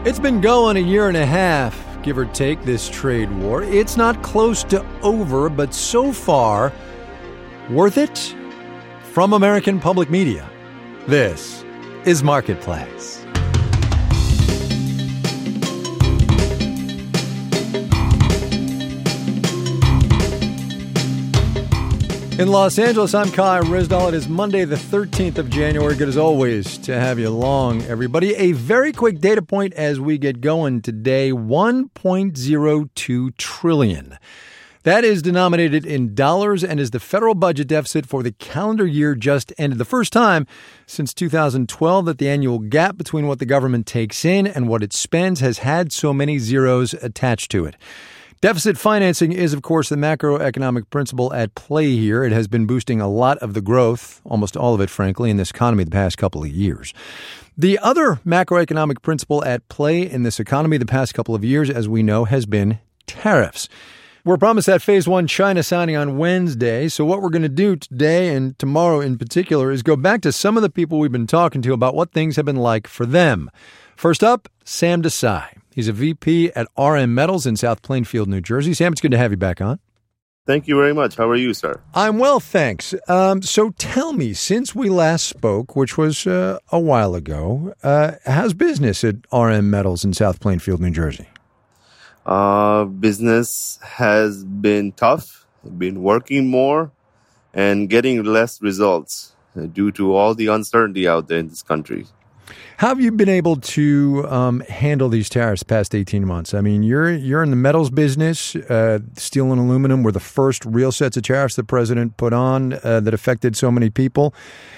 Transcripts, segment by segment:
It's been going a year and a half, give or take, this trade war. It's not close to over, but so far, worth it? From American Public Media, this is Marketplace. In Los Angeles, I'm Kai Rizdal. It is Monday, the 13th of January. Good as always to have you along, everybody. A very quick data point as we get going today, $1.02 trillion. That is denominated in dollars and is the federal budget deficit for the calendar year just ended. The first time since 2012 that the annual gap between what the government takes in and what it spends has had so many zeros attached to it. Deficit financing is, of course, the macroeconomic principle at play here. It has been boosting a lot of the growth, almost all of it, frankly, in this economy the past couple of years. The other macroeconomic principle at play in this economy the past couple of years, as we know, has been tariffs. We're promised that Phase 1 China signing on Wednesday. So what we're going to do today and tomorrow in particular is go back to some of the people we've been talking to about what things have been like for them. First up, Sam Desai. He's a VP at RM Metals in South Plainfield, New Jersey. Sam, it's good to have you back on. Thank you very much. How are you, sir? I'm well, thanks. So tell me, since we last spoke, which was a while ago, how's business at RM Metals in South Plainfield, New Jersey? Business has been tough, been working more, and getting less results due to all the uncertainty out there in this country. How have you been able to handle these tariffs the past 18 months? I mean, you're in the metals business. Steel and aluminum were the first real sets of tariffs the president put on that affected so many people.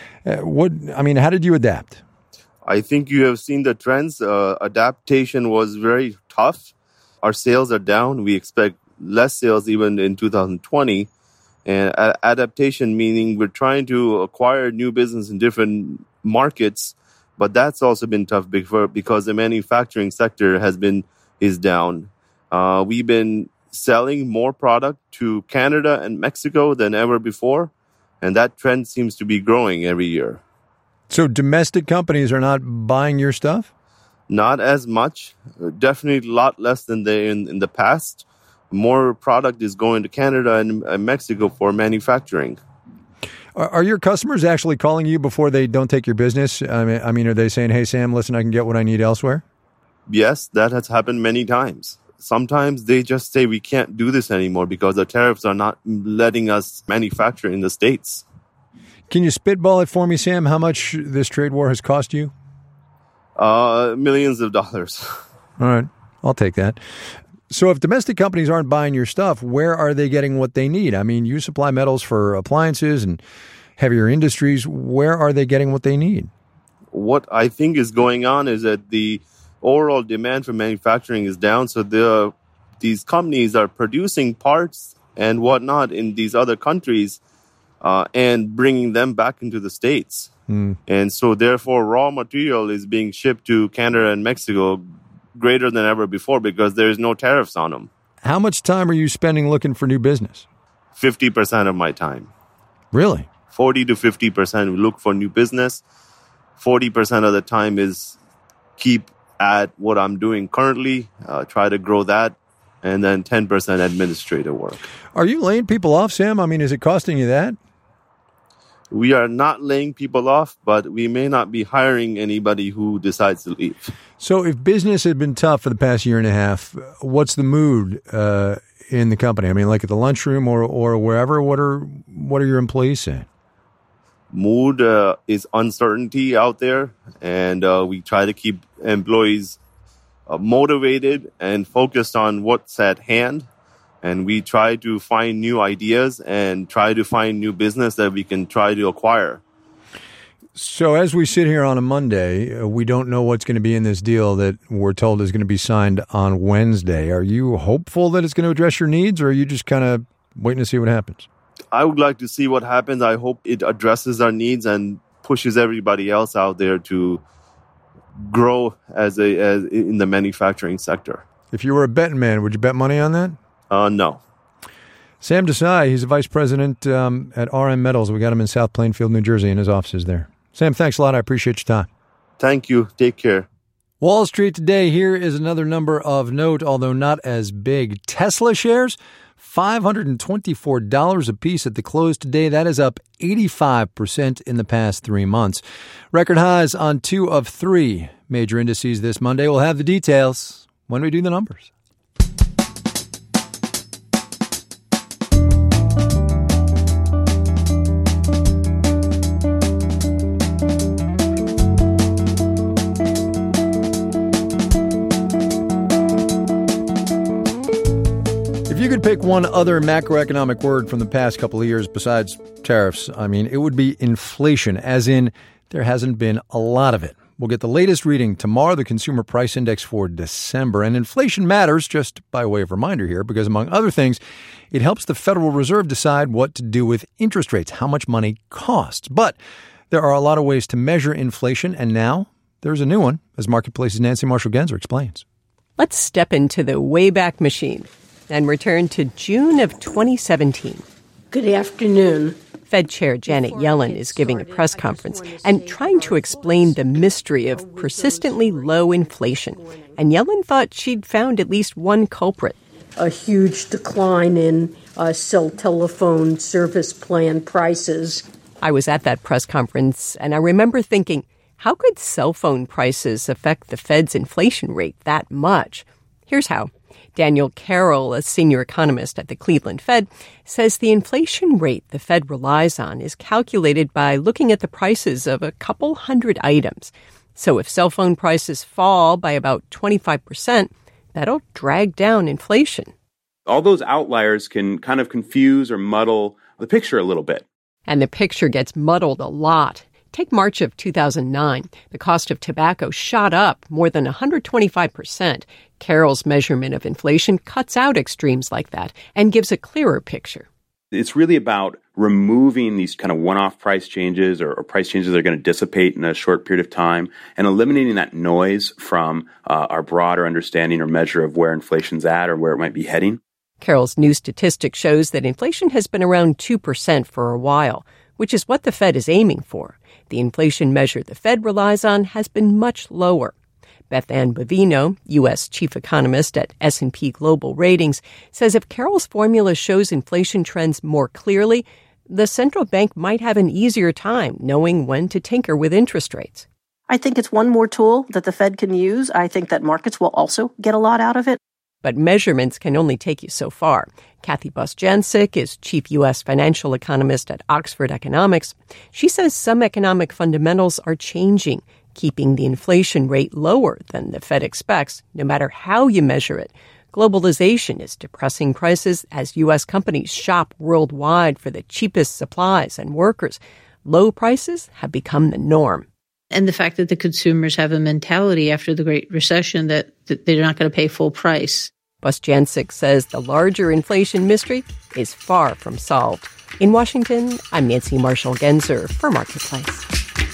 How did you adapt? I think you have seen the trends. Adaptation was very tough. Our sales are down. We expect less sales even in 2020. And adaptation meaning we're trying to acquire new business in different markets. But that's also been tough because the manufacturing sector is down. We've been selling more product to Canada and Mexico than ever before, and that trend seems to be growing every year. So domestic companies are not buying your stuff? Not as much. Definitely a lot less than in the past. More product is going to Canada and Mexico for manufacturing. Are your customers actually calling you before they don't take your business? I mean, are they saying, hey, Sam, listen, I can get what I need elsewhere? Yes, that has happened many times. Sometimes they just say we can't do this anymore because the tariffs are not letting us manufacture in the States. Can you spitball it for me, Sam, how much this trade war has cost you? Millions of dollars. All right, I'll take that. So if domestic companies aren't buying your stuff, where are they getting what they need? I mean, you supply metals for appliances and heavier industries. Where are they getting what they need? What I think is going on is that the overall demand for manufacturing is down. So these companies are producing parts and whatnot in these other countries and bringing them back into the States. And so therefore, raw material is being shipped to Canada and Mexico greater than ever before because there's no tariffs on them. How much time are you spending looking for new business? 50% of my time. Really? 40 to 50% look for new business. 40% of the time is keep at what I'm doing currently, try to grow that, and then 10% administrative work. Are you laying people off, Sam? I mean, is it costing you that? We are not laying people off, but we may not be hiring anybody who decides to leave. So if business had been tough for the past year and a half, what's the mood in the company? I mean, like at the lunchroom or wherever, what are your employees saying? Mood is uncertainty out there, and we try to keep employees motivated and focused on what's at hand. And we try to find new ideas and try to find new business that we can try to acquire. So as we sit here on a Monday, we don't know what's going to be in this deal that we're told is going to be signed on Wednesday. Are you hopeful that it's going to address your needs, or are you just kind of waiting to see what happens? I would like to see what happens. I hope it addresses our needs and pushes everybody else out there to grow as in the manufacturing sector. If you were a betting man, would you bet money on that? No. Sam Desai, he's a vice president at RM Metals. We got him in South Plainfield, New Jersey, in his offices there. Sam, thanks a lot. I appreciate your time. Thank you. Take care. Wall Street today, here is another number of note, although not as big. Tesla shares, $524 a piece at the close today. That is up 85% in the past 3 months. Record highs on 2 of 3 major indices this Monday. We'll have the details when we do the numbers. If you could pick one other macroeconomic word from the past couple of years besides tariffs, it would be inflation, as in there hasn't been a lot of it. We'll get the latest reading tomorrow, the Consumer Price Index for December. And inflation matters, just by way of reminder here, because among other things, it helps the Federal Reserve decide what to do with interest rates, how much money costs. But there are a lot of ways to measure inflation, and now there's a new one, as Marketplace's Nancy Marshall-Genzer explains. Let's step into the Wayback Machine and return to June of 2017. Good afternoon. Fed Chair Janet Yellen is giving a press conference and trying to explain the mystery of persistently low inflation. And Yellen thought she'd found at least one culprit. A huge decline in cell telephone service plan prices. I was at that press conference, and I remember thinking, how could cell phone prices affect the Fed's inflation rate that much? Here's how. Daniel Carroll, a senior economist at the Cleveland Fed, says the inflation rate the Fed relies on is calculated by looking at the prices of a couple hundred items. So if cell phone prices fall by about 25%, that'll drag down inflation. All those outliers can kind of confuse or muddle the picture a little bit. And the picture gets muddled a lot. Take March of 2009. The cost of tobacco shot up more than 125%. Carroll's measurement of inflation cuts out extremes like that and gives a clearer picture. It's really about removing these kind of one-off price changes or price changes that are going to dissipate in a short period of time and eliminating that noise from our broader understanding or measure of where inflation's at or where it might be heading. Carroll's new statistic shows that inflation has been around 2% for a while, which is what the Fed is aiming for. The inflation measure the Fed relies on has been much lower. Beth Ann Bovino, U.S. chief economist at S&P Global Ratings, says if Carroll's formula shows inflation trends more clearly, the central bank might have an easier time knowing when to tinker with interest rates. I think it's one more tool that the Fed can use. I think that markets will also get a lot out of it. But measurements can only take you so far. Kathy Bostjancic is chief U.S. financial economist at Oxford Economics. She says some economic fundamentals are changing, keeping the inflation rate lower than the Fed expects, no matter how you measure it. Globalization is depressing prices as U.S. companies shop worldwide for the cheapest supplies and workers. Low prices have become the norm. And the fact that the consumers have a mentality after the Great Recession that they're not going to pay full price. Bostjancic says the larger inflation mystery is far from solved. In Washington, I'm Nancy Marshall-Genzer for Marketplace.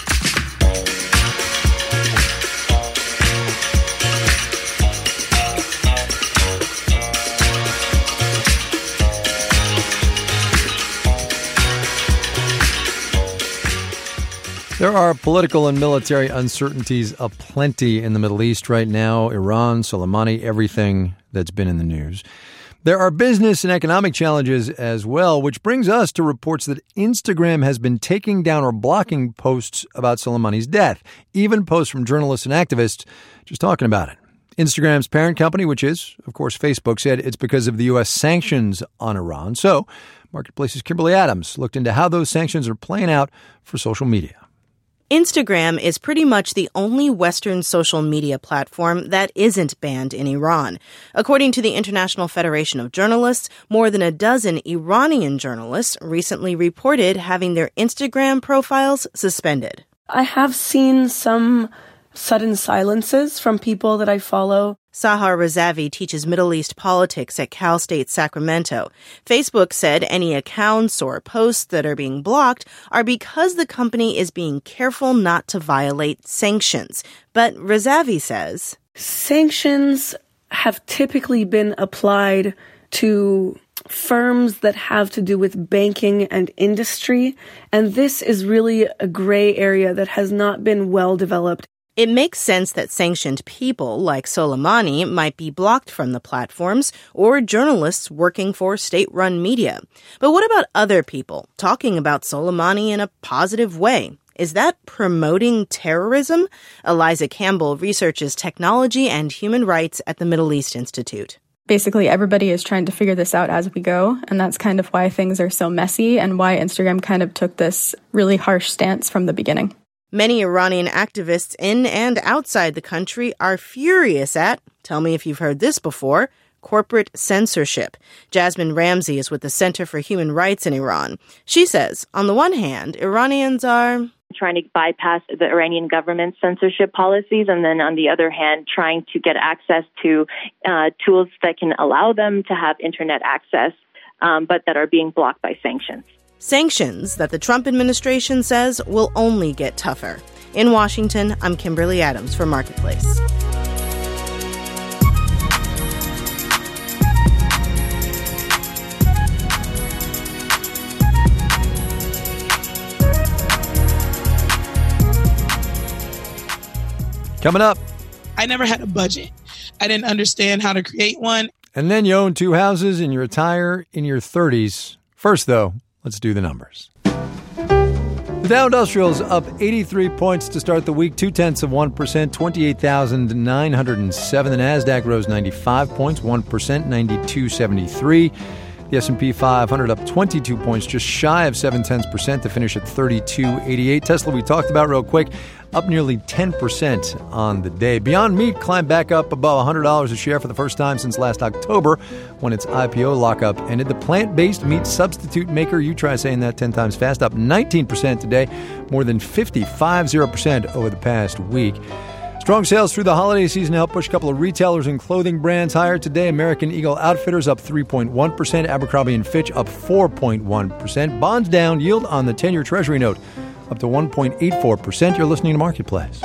There are political and military uncertainties aplenty in the Middle East right now. Iran, Soleimani, everything that's been in the news. There are business and economic challenges as well, which brings us to reports that Instagram has been taking down or blocking posts about Soleimani's death, even posts from journalists and activists just talking about it. Instagram's parent company, which is, of course, Facebook, said it's because of the U.S. sanctions on Iran. So Marketplace's Kimberly Adams looked into how those sanctions are playing out for social media. Instagram is pretty much the only Western social media platform that isn't banned in Iran. According to the International Federation of Journalists, more than a dozen Iranian journalists recently reported having their Instagram profiles suspended. I have seen some sudden silences from people that I follow. Sahar Razavi teaches Middle East politics at Cal State Sacramento. Facebook said any accounts or posts that are being blocked are because the company is being careful not to violate sanctions. But Razavi says, sanctions have typically been applied to firms that have to do with banking and industry, and this is really a gray area that has not been well developed. It makes sense that sanctioned people like Soleimani might be blocked from the platforms or journalists working for state-run media. But what about other people talking about Soleimani in a positive way? Is that promoting terrorism? Eliza Campbell researches technology and human rights at the Middle East Institute. Basically, everybody is trying to figure this out as we go, and that's kind of why things are so messy and why Instagram kind of took this really harsh stance from the beginning. Many Iranian activists in and outside the country are furious at, tell me if you've heard this before, corporate censorship. Jasmine Ramsey is with the Center for Human Rights in Iran. She says, on the one hand, Iranians are trying to bypass the Iranian government's censorship policies, and then on the other hand, trying to get access to tools that can allow them to have internet access, but that are being blocked by sanctions. Sanctions that the Trump administration says will only get tougher. In Washington, I'm Kimberly Adams for Marketplace. Coming up. I never had a budget. I didn't understand how to create one. And then you own 2 houses and you retire in your 30s. First, though, let's do the numbers. The Dow Industrial's up 83 points to start the week, 0.2%, 28,907. The Nasdaq rose 95 points, 1%, 92.73. The S&P 500 up 22 points, just shy of 0.7% to finish at 32.88. Tesla, we talked about real quick, up nearly 10% on the day. Beyond Meat climbed back up above $100 a share for the first time since last October when its IPO lockup ended. The plant-based meat substitute maker, you try saying that 10 times fast, up 19% today, more than 50% over the past week. Strong sales through the holiday season helped push a couple of retailers and clothing brands higher today. American Eagle Outfitters up 3.1%, Abercrombie & Fitch up 4.1%. Bonds down, yield on the 10-year Treasury note up to 1.84%. You're listening to Marketplace.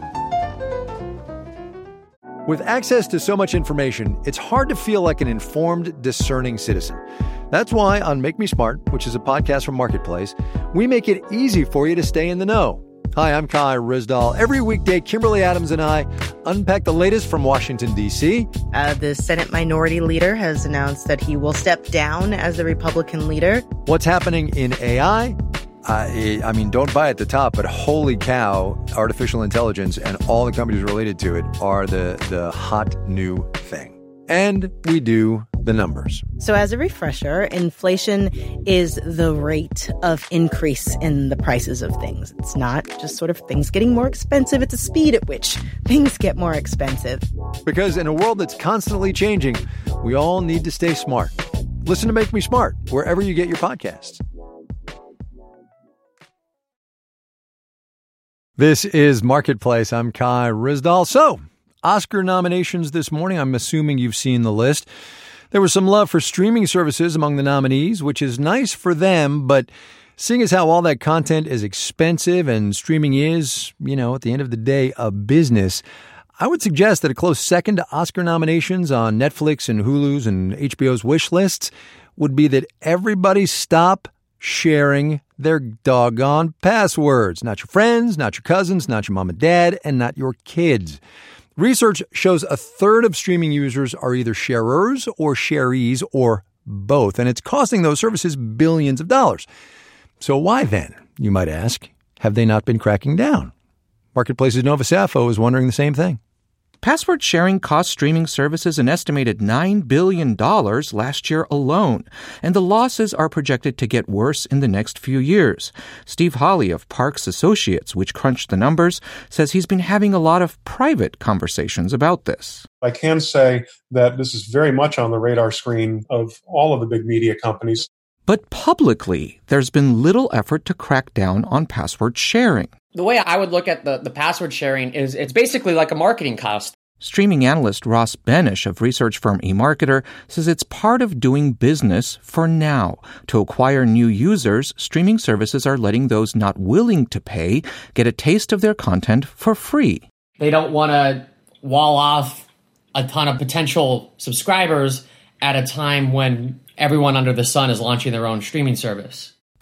With access to so much information, it's hard to feel like an informed, discerning citizen. That's why on Make Me Smart, which is a podcast from Marketplace, we make it easy for you to stay in the know. Hi, I'm Kai Ryssdal. Every weekday, Kimberly Adams and I unpack the latest from Washington, D.C. The Senate Minority Leader has announced that he will step down as the Republican leader. What's happening in AI? I mean, don't buy at the top, but holy cow, artificial intelligence and all the companies related to it are the hot new thing. And we do the numbers. So as a refresher, inflation is the rate of increase in the prices of things. It's not just sort of things getting more expensive. It's a speed at which things get more expensive. Because in a world that's constantly changing, we all need to stay smart. Listen to Make Me Smart wherever you get your podcasts. This is Marketplace. I'm Kai Ryssdal. So, Oscar nominations this morning. I'm assuming you've seen the list. There was some love for streaming services among the nominees, which is nice for them, but seeing as how all that content is expensive and streaming is, at the end of the day, a business, I would suggest that a close second to Oscar nominations on Netflix and Hulu's and HBO's wish lists would be that everybody stop sharing their doggone passwords. Not your friends, not your cousins, not your mom and dad, and not your kids. Research shows a third of streaming users are either sharers or sharees or both, and it's costing those services billions of dollars. So why then, you might ask, have they not been cracking down? Marketplace's Nova Safo is wondering the same thing. Password sharing cost streaming services an estimated $9 billion last year alone, and the losses are projected to get worse in the next few years. Steve Hawley of Parks Associates, which crunched the numbers, says he's been having a lot of private conversations about this. I can say that this is very much on the radar screen of all of the big media companies. But publicly, there's been little effort to crack down on password sharing. The way I would look at the password sharing is it's basically like a marketing cost. Streaming analyst Ross Benish of research firm eMarketer says it's part of doing business for now. To acquire new users, streaming services are letting those not willing to pay get a taste of their content for free. They don't want to wall off a ton of potential subscribers at a time when everyone under the sun is launching their own streaming service.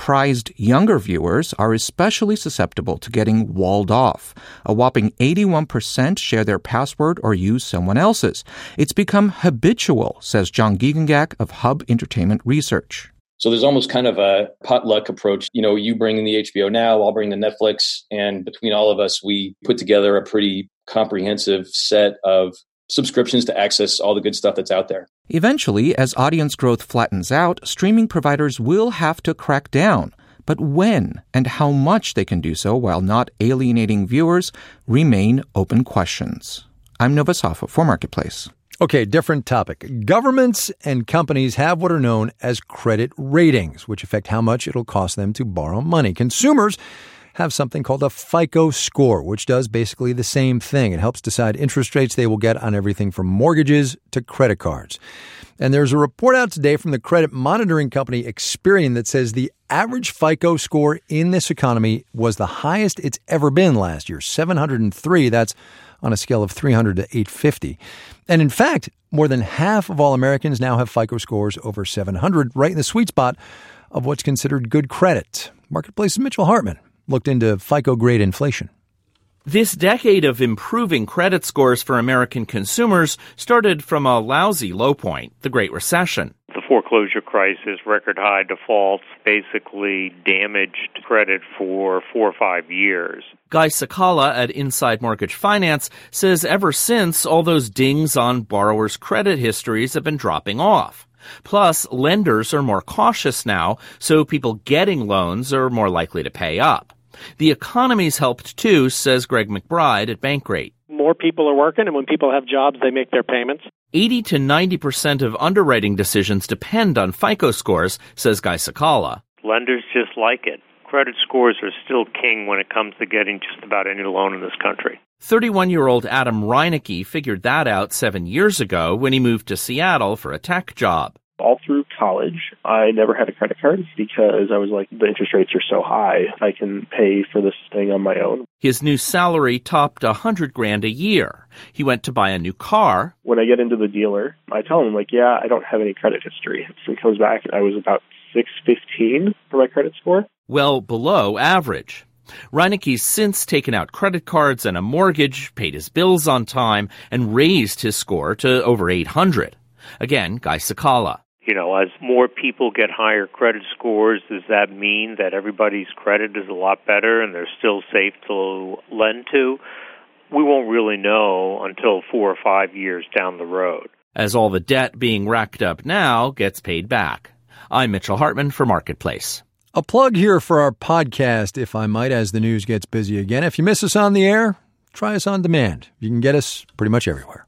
prized younger viewers are especially susceptible to getting walled off. A whopping 81% share their password or use someone else's. It's become habitual, says John Giegengak of Hub Entertainment Research. So there's almost kind of a potluck approach. You know, you bring in the HBO Now, I'll bring the Netflix, and between all of us, we put together a pretty comprehensive set of subscriptions to access all the good stuff that's out there. Eventually, as audience growth flattens out, streaming providers will have to crack down. But when and how much they can do so while not alienating viewers remain open questions. I'm Nova Safa for Marketplace. Okay, different topic. Governments and companies have what are known as credit ratings, which affect how much it'll cost them to borrow money. Consumers have something called a FICO score, which does basically the same thing. It helps decide interest rates they will get on everything from mortgages to credit cards. And there's a report out today from the credit monitoring company Experian that says the average FICO score in this economy was the highest it's ever been last year, 703. That's on a scale of 300 to 850. And in fact, more than half of all Americans now have FICO scores over 700, right in the sweet spot of what's considered good credit. Marketplace's Mitchell Hartman looked into FICO grade inflation. This decade of improving credit scores for American consumers started from a lousy low point, the Great Recession. The foreclosure crisis, record high defaults, basically damaged credit for 4 or 5 years. Guy Sakala at Inside Mortgage Finance says ever since, all those dings on borrowers' credit histories have been dropping off. Plus, lenders are more cautious now, so people getting loans are more likely to pay up. The economy's helped too, says Greg McBride at Bankrate. More people are working, and when people have jobs, they make their payments. 80 to 90% of underwriting decisions depend on FICO scores, says Guy Sakala. Lenders just like it. Credit scores are still king when it comes to getting just about any loan in this country. 31-year-old Adam Reinecke figured that out 7 years ago when he moved to Seattle for a tech job. All through college, I never had a credit card because I was like, the interest rates are so high, I can pay for this thing on my own. His new salary topped $100,000 a year. He went to buy a new car. When I get into the dealer, I tell him, yeah, I don't have any credit history. So he comes back, and I was about 615 for my credit score. Well below average. Reinecke's since taken out credit cards and a mortgage, paid his bills on time, and raised his score to over 800. Again, Guy Sakala. You know, as more people get higher credit scores, does that mean that everybody's credit is a lot better and they're still safe to lend to? We won't really know until 4 or 5 years down the road. As all the debt being racked up now gets paid back. I'm Mitchell Hartman for Marketplace. A plug here for our podcast, if I might, as the news gets busy again. If you miss us on the air, try us on demand. You can get us pretty much everywhere.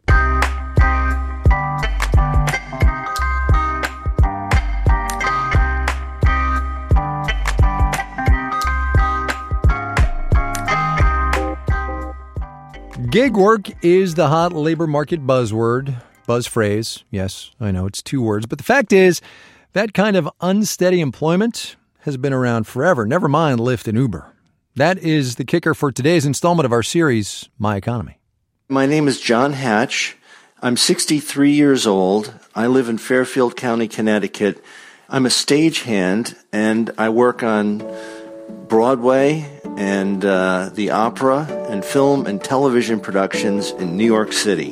Gig work is the hot labor market buzzword, buzz phrase. Yes, I know it's 2 words, but the fact is that kind of unsteady employment has been around forever. Never mind Lyft and Uber. That is the kicker for today's installment of our series, My Economy. My name is John Hatch. I'm 63 years old. I live in Fairfield County, Connecticut. I'm a stagehand, and I work on Broadway and the opera and film and television productions in New York City.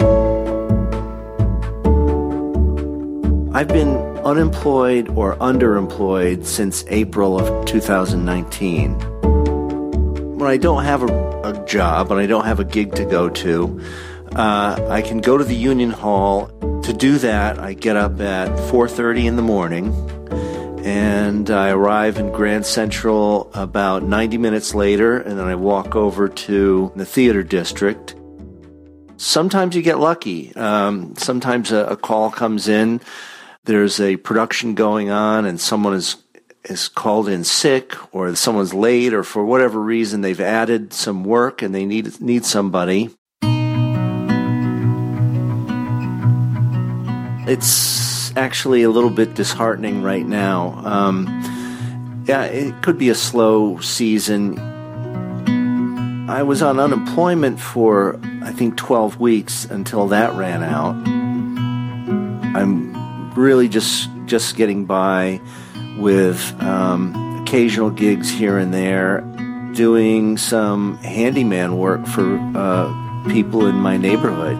I've been unemployed or underemployed since April of 2019. When I don't have a job and I don't have a gig to go to, I can go to the Union Hall. To do that, I get up at 4:30 in the morning, and I arrive in Grand Central about 90 minutes later, and then I walk over to the theater district. Sometimes you get lucky. Sometimes a call comes in. There's a production going on, and someone is called in sick, or someone's late, or for whatever reason they've added some work and they need somebody. It's actually a little bit disheartening right now. Yeah, it could be a slow season. I was on unemployment for, I think, 12 weeks until that ran out. I'm really just getting by with occasional gigs here and there, doing some handyman work for people in my neighborhood.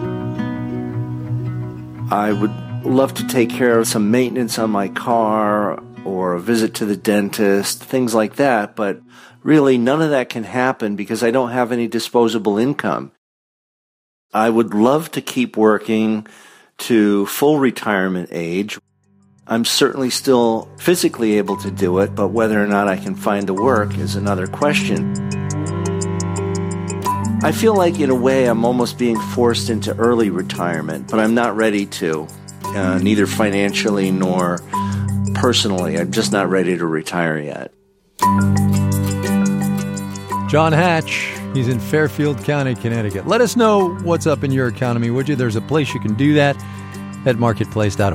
I would love to take care of some maintenance on my car or a visit to the dentist, things like that, but really none of that can happen because I don't have any disposable income. I would love to keep working to full retirement age. I'm certainly still physically able to do it, but whether or not I can find the work is another question. I feel like, in a way, I'm almost being forced into early retirement, but I'm not ready to, neither financially nor personally. I'm just not ready to retire yet. John Hatch, he's in Fairfield County, Connecticut. Let us know what's up in your economy, would you? There's a place you can do that at marketplace.org.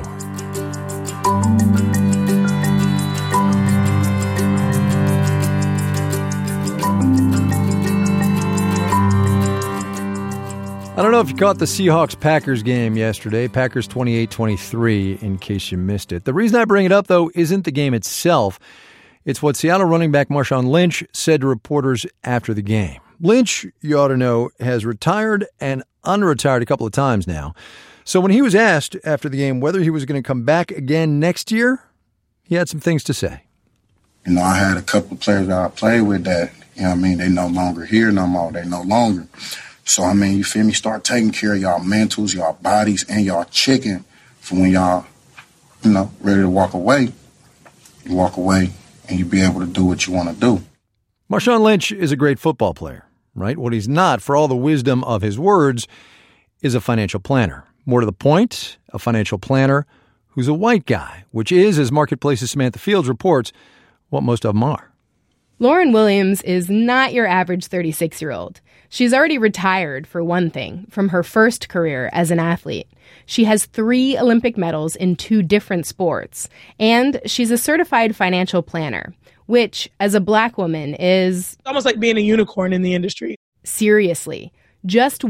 I don't know if you caught the Seahawks-Packers game yesterday. Packers 28-23, in case you missed it. The reason I bring it up, though, isn't the game itself. It's what Seattle running back Marshawn Lynch said to reporters after the game. Lynch, you ought to know, has retired and unretired a couple of times now. So when he was asked after the game whether he was going to come back again next year, he had some things to say. You know, I had a couple of players that I played with that, you know what I mean, they no longer here no more. They no longer. So, I mean, you feel me? Start taking care of y'all mentals, y'all bodies, and y'all chicken for when y'all, you know, ready to walk away. You walk away and you be able to do what you want to do. Marshawn Lynch is a great football player, right? What he's not, for all the wisdom of his words, is a financial planner. More to the point, a financial planner who's a white guy, which is, as Marketplace's Samantha Fields reports, what most of them are. Lauren Williams is not your average 36-year-old. She's already retired, for one thing, from her first career as an athlete. She has 3 Olympic medals in 2 different sports, and she's a certified financial planner, which, as a black woman, is almost like being a unicorn in the industry. Seriously. Just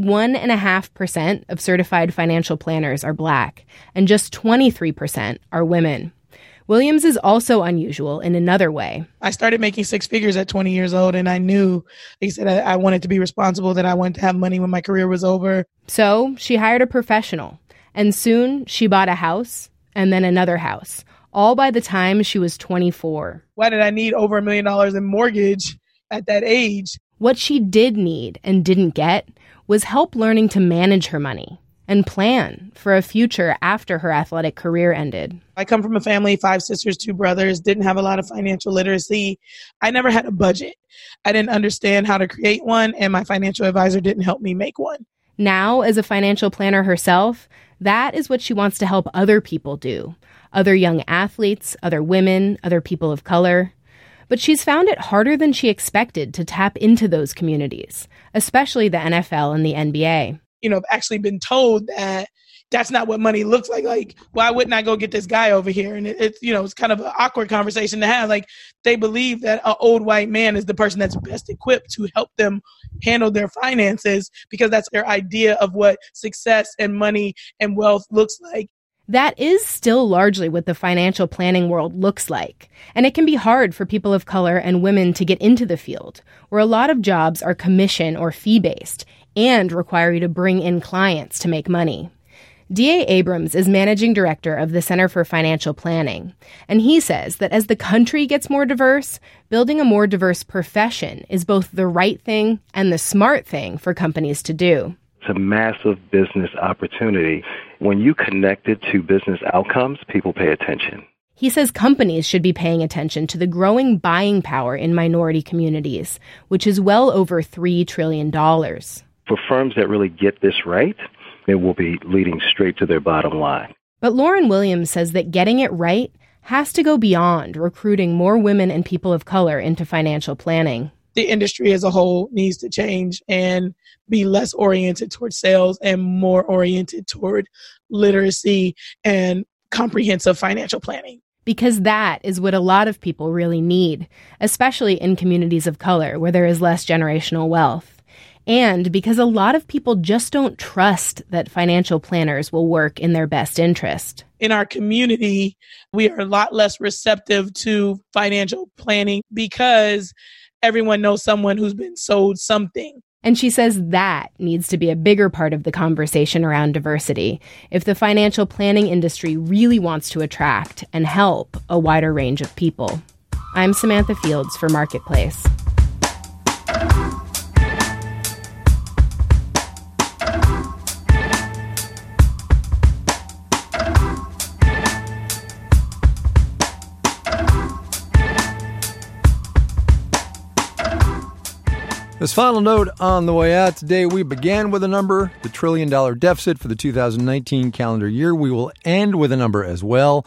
1.5% of certified financial planners are black, and just 23% are women. Williams is also unusual in another way. I started making 6 figures at 20 years old, and I knew, like I said, I wanted to be responsible, that I wanted to have money when my career was over. So she hired a professional, and soon she bought a house and then another house, all by the time she was 24. Why did I need over $1 million in mortgage at that age? What she did need and didn't get was help learning to manage her money and plan for a future after her athletic career ended. I come from a family, 5 sisters, 2 brothers, didn't have a lot of financial literacy. I never had a budget. I didn't understand how to create one, and my financial advisor didn't help me make one. Now, as a financial planner herself, that is what she wants to help other people do. Other young athletes, other women, other people of color. But she's found it harder than she expected to tap into those communities, especially the NFL and the NBA. You know, I've actually been told that that's not what money looks like. Like, why wouldn't I go get this guy over here? And it's, you know, it's kind of an awkward conversation to have. Like, they believe that an old white man is the person that's best equipped to help them handle their finances because that's their idea of what success and money and wealth looks like. That is still largely what the financial planning world looks like. And it can be hard for people of color and women to get into the field, where a lot of jobs are commission or fee-based and require you to bring in clients to make money. D.A. Abrams is managing director of the Center for Financial Planning, and he says that as the country gets more diverse, building a more diverse profession is both the right thing and the smart thing for companies to do. It's a massive business opportunity. When you connect it to business outcomes, people pay attention. He says companies should be paying attention to the growing buying power in minority communities, which is well over $3 trillion. For firms that really get this right, it will be leading straight to their bottom line. But Lauren Williams says that getting it right has to go beyond recruiting more women and people of color into financial planning. The industry as a whole needs to change and be less oriented toward sales and more oriented toward literacy and comprehensive financial planning. Because that is what a lot of people really need, especially in communities of color where there is less generational wealth. and because a lot of people just don't trust that financial planners will work in their best interest. In our community, we are a lot less receptive to financial planning because everyone knows someone who's been sold something. And she says that needs to be a bigger part of the conversation around diversity if the financial planning industry really wants to attract and help a wider range of people. I'm Samantha Fields for Marketplace. This final note on the way out today, we began with a number, the $1 trillion deficit for the 2019 calendar year. We will end with a number as well,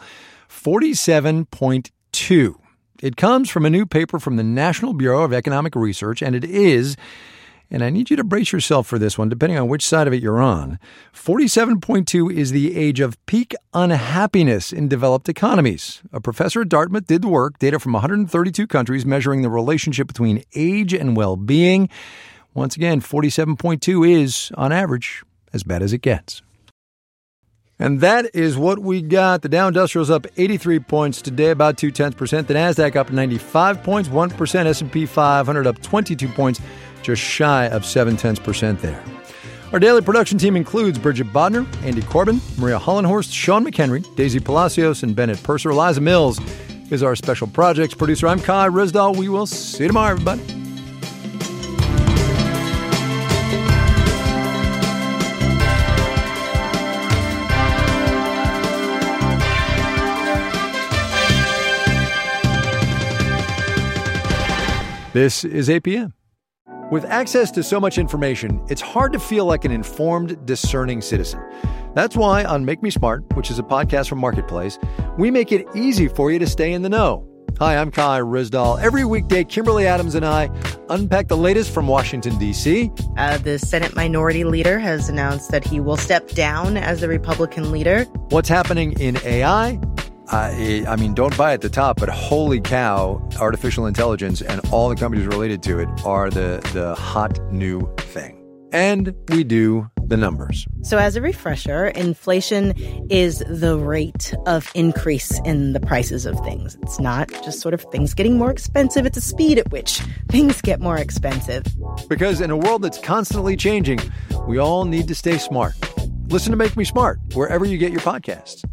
47.2. It comes from a new paper from the National Bureau of Economic Research, and it is, and I need you to brace yourself for this one, depending on which side of it you're on, 47.2 is the age of peak unhappiness in developed economies. A professor at Dartmouth did the work, data from 132 countries measuring the relationship between age and well-being. Once again, 47.2 is, on average, as bad as it gets. And that is what we got. The Dow Industrial's up 83 points today, about 0.2%. The NASDAQ up 95 points, 1%. S&P 500 up 22 points, just shy of 0.7% there. Our daily production team includes Bridget Bodner, Andy Corbin, Maria Hollenhorst, Sean McHenry, Daisy Palacios, and Bennett Purser. Eliza Mills is our special projects producer. I'm Kai Risdahl. We will see you tomorrow, everybody. This is APM. With access to so much information, it's hard to feel like an informed, discerning citizen. That's why on Make Me Smart, which is a podcast from Marketplace, we make it easy for you to stay in the know. Hi, I'm Kai Risdahl. Every weekday, Kimberly Adams and I unpack the latest from Washington, D.C. The Senate Minority Leader has announced that he will step down as the Republican leader. What's happening in AI? I mean, don't buy at the top, but holy cow, artificial intelligence and all the companies related to it are the hot new thing. And we do the numbers. So as a refresher, inflation is the rate of increase in the prices of things. It's not just sort of things getting more expensive. It's the speed at which things get more expensive. Because in a world that's constantly changing, we all need to stay smart. Listen to Make Me Smart wherever you get your podcasts.